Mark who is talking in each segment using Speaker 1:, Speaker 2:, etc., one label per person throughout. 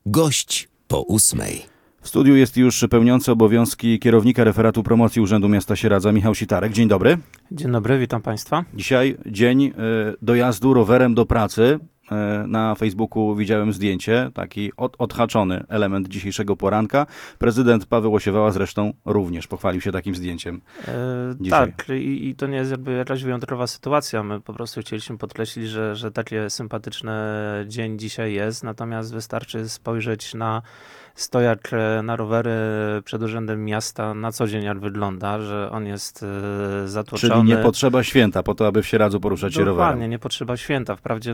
Speaker 1: Gość po 8.
Speaker 2: W studiu jest już pełniący obowiązki kierownika referatu promocji Urzędu Miasta Sieradza Michał Sitarek. Dzień dobry.
Speaker 3: Dzień dobry, witam Państwa.
Speaker 2: Dzisiaj dzień dojazdu rowerem do pracy. Na Facebooku widziałem zdjęcie, taki odhaczony element dzisiejszego poranka. Prezydent Paweł Osiewała zresztą również pochwalił się takim zdjęciem dzisiaj.
Speaker 3: Tak, i to nie jest jakby jakaś wyjątkowa sytuacja. My po prostu chcieliśmy podkreślić, że taki sympatyczny dzień dzisiaj jest, natomiast wystarczy spojrzeć na stojak na rowery przed Urzędem Miasta na co dzień, jak wygląda, że on jest zatłoczony.
Speaker 2: Czyli nie potrzeba święta po to, aby w Sieradzu poruszać się rowerem.
Speaker 3: Dokładnie, nie potrzeba święta. Wprawdzie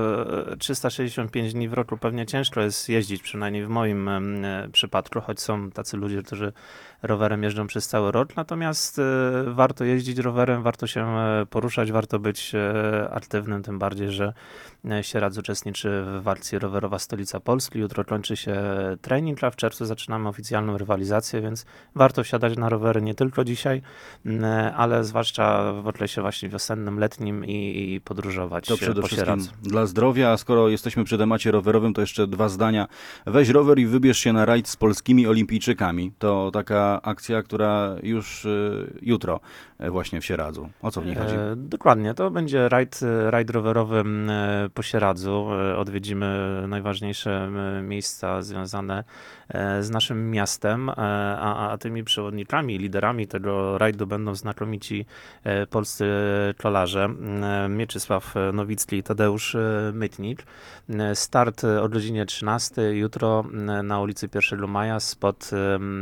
Speaker 3: 365 dni w roku pewnie ciężko jest jeździć, przynajmniej w moim przypadku, choć są tacy ludzie, którzy rowerem jeżdżą przez cały rok, natomiast warto jeździć rowerem, warto się poruszać, warto być aktywnym, tym bardziej, że Sieradz uczestniczy w akcji Rowerowa Stolica Polski. Jutro kończy się trening, a w czerwcu zaczynamy oficjalną rywalizację, więc warto wsiadać na rowery nie tylko dzisiaj, ale zwłaszcza w okresie właśnie wiosennym, letnim i podróżować
Speaker 2: to przede
Speaker 3: po
Speaker 2: wszystkim
Speaker 3: Sieradzu.
Speaker 2: Dla zdrowia, a skoro jesteśmy przy temacie rowerowym, to jeszcze 2 zdania. Weź rower i wybierz się na rajd z polskimi olimpijczykami. To taka akcja, która już jutro właśnie w Sieradzu. O co w niej chodzi?
Speaker 3: Dokładnie, to będzie rajd rowerowy po Sieradzu. Odwiedzimy najważniejsze miejsca związane z naszym miastem, a tymi przewodnikami, liderami tego rajdu będą znakomici polscy kolarze Mieczysław Nowicki i Tadeusz Mytnik. Start o godzinie 13 jutro na ulicy 1 Maja spod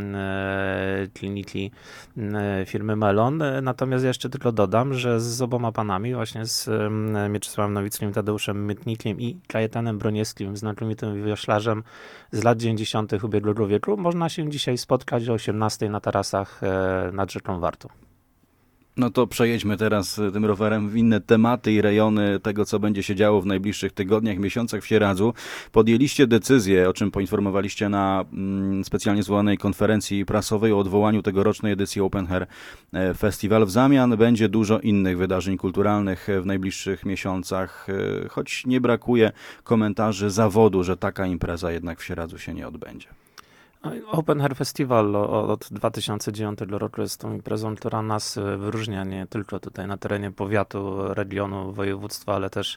Speaker 3: kliniki firmy Melon. Natomiast jeszcze tylko dodam, że z oboma panami, właśnie z Mieczysławem Nowickim, Tadeuszem Mytnikiem i Kajetanem Broniewskim, znakomitym wioślarzem z lat 90. ubiegłego wieku, można się dzisiaj spotkać o 18 na tarasach nad rzeką Wartą.
Speaker 2: No to przejedźmy teraz tym rowerem w inne tematy i rejony tego, co będzie się działo w najbliższych tygodniach, miesiącach w Sieradzu. Podjęliście decyzję, o czym poinformowaliście na specjalnie zwołanej konferencji prasowej o odwołaniu tegorocznej edycji Open Air Festival. W zamian będzie dużo innych wydarzeń kulturalnych w najbliższych miesiącach, choć nie brakuje komentarzy zawodu, że taka impreza jednak w Sieradzu się nie odbędzie.
Speaker 3: Open Air Festival od 2009 roku jest tą imprezą, która nas wyróżnia nie tylko tutaj na terenie powiatu, regionu, województwa, ale też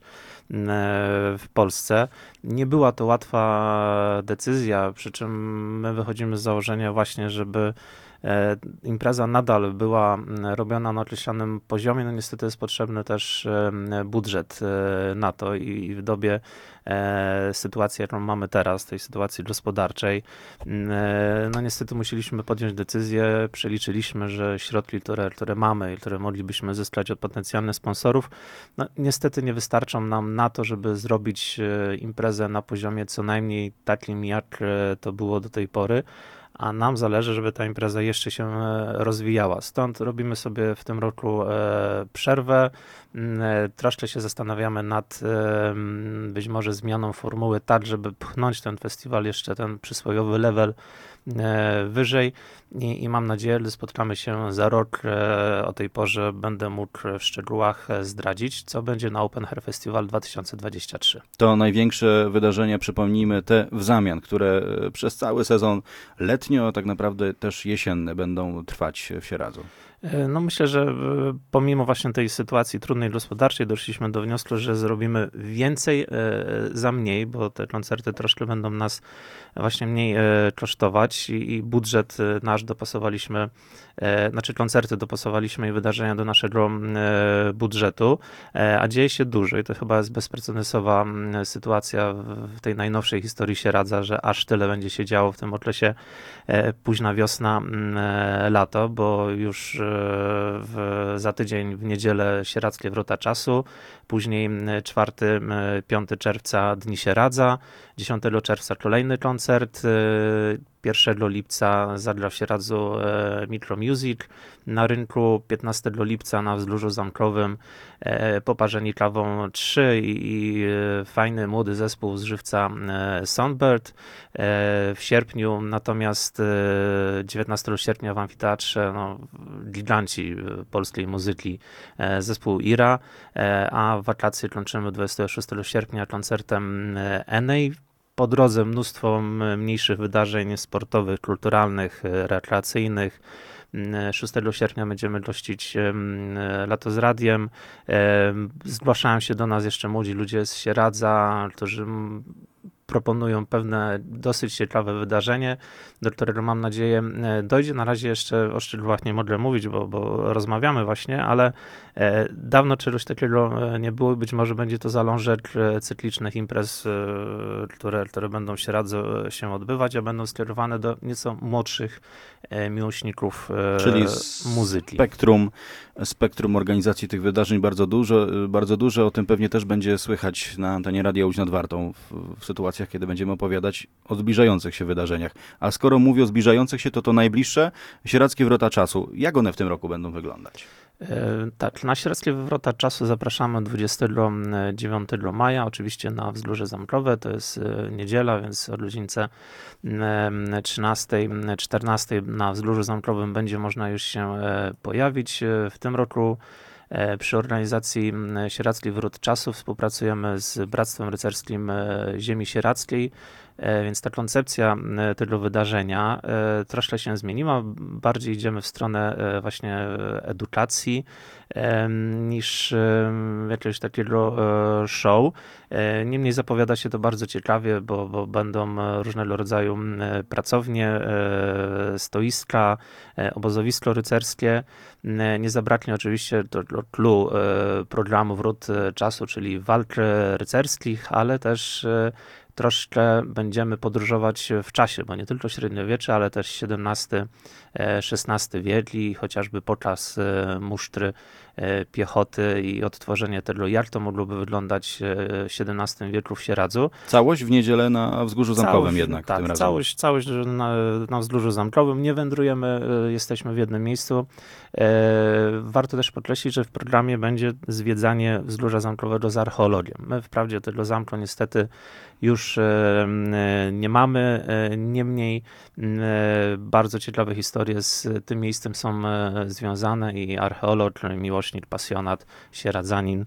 Speaker 3: w Polsce. Nie była to łatwa decyzja, przy czym my wychodzimy z założenia właśnie, żeby impreza nadal była robiona na określonym poziomie. No niestety jest potrzebny też budżet na to i w dobie sytuacji, jaką mamy teraz, tej sytuacji gospodarczej, no niestety musieliśmy podjąć decyzję, przeliczyliśmy, że środki, które mamy i które moglibyśmy zyskać od potencjalnych sponsorów, no niestety nie wystarczą nam na to, żeby zrobić imprezę na poziomie co najmniej takim, jak to było do tej pory, a nam zależy, żeby ta impreza jeszcze się rozwijała. Stąd robimy sobie w tym roku przerwę. Troszkę się zastanawiamy nad być może zmianą formuły tak, żeby pchnąć ten festiwal jeszcze ten przysłowiowy level wyżej i mam nadzieję, że spotkamy się za rok. O tej porze będę mógł w szczegółach zdradzić, co będzie na Open Air Festival 2023.
Speaker 2: To największe wydarzenia, przypomnijmy, te w zamian, które przez cały sezon letnio, a tak naprawdę też jesienny będą trwać w Sieradzu.
Speaker 3: No myślę, że pomimo właśnie tej sytuacji trudnej gospodarczej doszliśmy do wniosku, że zrobimy więcej za mniej, bo te koncerty troszkę będą nas właśnie mniej kosztować i budżet nasz dopasowaliśmy, znaczy koncerty dopasowaliśmy i wydarzenia do naszego budżetu, a dzieje się dużo i to chyba jest bezprecedensowa sytuacja w tej najnowszej historii Sieradza, że aż tyle będzie się działo w tym okresie późna wiosna, lato, bo już za tydzień w niedzielę Sieradzkie Wrota Czasu, później 4-5 czerwca Dni Sieradza, 10 czerwca kolejny koncert, 1 lipca zagra w Sieradzu Micro Music na rynku, 15 lipca na Wzgórzu Zamkowym Poparzeni Kawą 3 i fajny młody zespół z Żywca Soundbird. W sierpniu natomiast 19 sierpnia w Amfiteatrze giganci polskiej muzyki, zespół Ira, a wakacje kończymy 26 sierpnia koncertem Enej. po drodze mnóstwo mniejszych wydarzeń sportowych, kulturalnych, rekreacyjnych. 6 sierpnia będziemy gościć Lato z Radiem. Zgłaszają się do nas jeszcze młodzi ludzie z Sieradza, którzy proponują pewne dosyć ciekawe wydarzenie, do którego mam nadzieję dojdzie. Na razie jeszcze o szczegółach nie mogę mówić, bo rozmawiamy właśnie, ale dawno czegoś takiego nie było. Być może będzie to zalążek cyklicznych imprez, które będą się odbywać, a będą skierowane do nieco młodszych miłośników
Speaker 2: Czyli
Speaker 3: muzyki.
Speaker 2: Spektrum organizacji tych wydarzeń bardzo duże. O tym pewnie też będzie słychać na antenie Radia Łódź nad Wartą w sytuacjach, kiedy będziemy opowiadać o zbliżających się wydarzeniach. A skoro mówię o zbliżających się, to najbliższe Sieradzkie Wrota Czasu. Jak one w tym roku będą wyglądać?
Speaker 3: Tak, na Sieradzkie Wrota Czasu zapraszamy 29 maja, oczywiście na Wzgórze Zamkowe, to jest niedziela, więc o godzince 13, 14 na Wzgórzu Zamkowym będzie można już się pojawić. W tym roku przy organizacji Sieradzkich Wrót Czasu współpracujemy z Bractwem Rycerskim Ziemi Sieradzkiej, więc ta koncepcja tego wydarzenia troszkę się zmieniła. Bardziej idziemy w stronę właśnie edukacji niż jakiegoś takiego show. Niemniej zapowiada się to bardzo ciekawie, bo będą różnego rodzaju pracownie, stoiska, obozowisko rycerskie. Nie zabraknie oczywiście clou programu Wrót Czasu, czyli walk rycerskich, ale też troszkę będziemy podróżować w czasie, bo nie tylko średniowiecze, ale też XVII-XVI wiek i chociażby pokaz musztry piechoty i odtworzenie tego, jak to mogłoby wyglądać w XVII wieku w Sieradzu.
Speaker 2: Całość w niedzielę na Wzgórzu Zamkowym jednak
Speaker 3: tak,
Speaker 2: tym razem.
Speaker 3: Całość na Wzgórzu Zamkowym. Nie wędrujemy, jesteśmy w jednym miejscu. Warto też podkreślić, że w programie będzie zwiedzanie Wzgórza Zamkowego z archeologią. My wprawdzie tego zamku niestety już nie mamy, niemniej bardzo ciekawe historie z tym miejscem są związane i archeolog, miłośnik, pasjonat, sieradzanin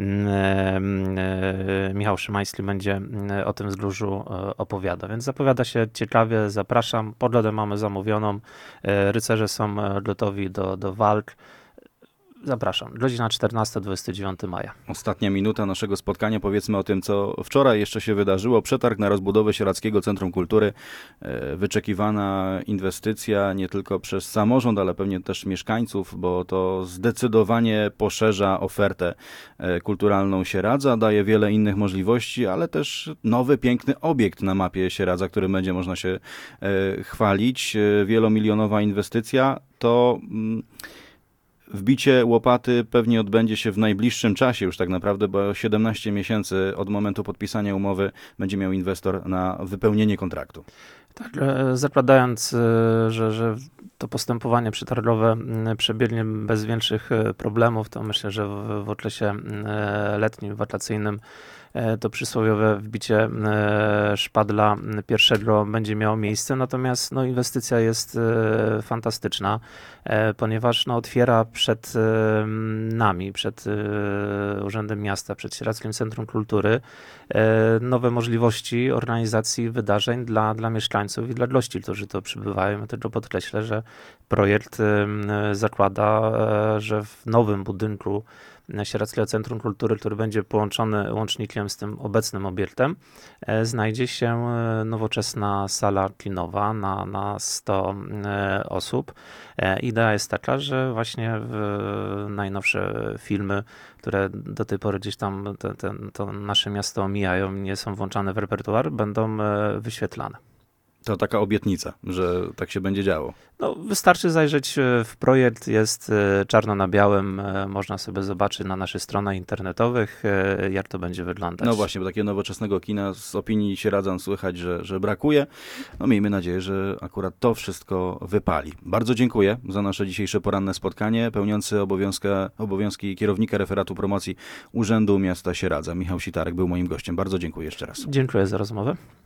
Speaker 3: Michał Szymański będzie o tym wzgórzu opowiadał. Więc zapowiada się ciekawie, zapraszam. Pogodę mamy zamówioną, rycerze są gotowi do walk. Zapraszam. Godzina 14-29 maja.
Speaker 2: Ostatnia minuta naszego spotkania. Powiedzmy o tym, co wczoraj jeszcze się wydarzyło. Przetarg na rozbudowę Sieradzkiego Centrum Kultury. Wyczekiwana inwestycja nie tylko przez samorząd, ale pewnie też mieszkańców, bo to zdecydowanie poszerza ofertę kulturalną Sieradza, daje wiele innych możliwości, ale też nowy, piękny obiekt na mapie Sieradza, którym będzie można się chwalić. Wielomilionowa inwestycja to... Wbicie łopaty pewnie odbędzie się w najbliższym czasie już tak naprawdę, bo 17 miesięcy od momentu podpisania umowy będzie miał inwestor na wypełnienie kontraktu.
Speaker 3: Tak, zakładając, że to postępowanie przetargowe przebiegnie bez większych problemów, to myślę, że w okresie letnim, wakacyjnym to przysłowiowe wbicie szpadla pierwszego będzie miało miejsce, natomiast inwestycja jest fantastyczna, ponieważ otwiera przed nami, przed Urzędem Miasta, przed Sieradzkim Centrum Kultury nowe możliwości organizacji wydarzeń dla mieszkańców i dla gości, którzy to przybywają. Ja tylko podkreślę, że projekt zakłada, że w nowym budynku Sieradzkiego Centrum Kultury, który będzie połączony łącznikiem z tym obecnym obiektem, znajdzie się nowoczesna sala kinowa na 100 osób. Idea jest taka, że właśnie najnowsze filmy, które do tej pory gdzieś tam to nasze miasto omijają, nie są włączane w repertuar, będą wyświetlane.
Speaker 2: To taka obietnica, że tak się będzie działo.
Speaker 3: Wystarczy zajrzeć w projekt, jest czarno na białym, można sobie zobaczyć na naszych stronach internetowych, jak to będzie wyglądać.
Speaker 2: No właśnie, bo takiego nowoczesnego kina z opinii Sieradzan słychać, że brakuje. Miejmy nadzieję, że akurat to wszystko wypali. Bardzo dziękuję za nasze dzisiejsze poranne spotkanie. Pełniący obowiązki kierownika referatu promocji Urzędu Miasta Sieradza, Michał Sitarek, był moim gościem. Bardzo dziękuję jeszcze raz.
Speaker 3: Dziękuję za rozmowę.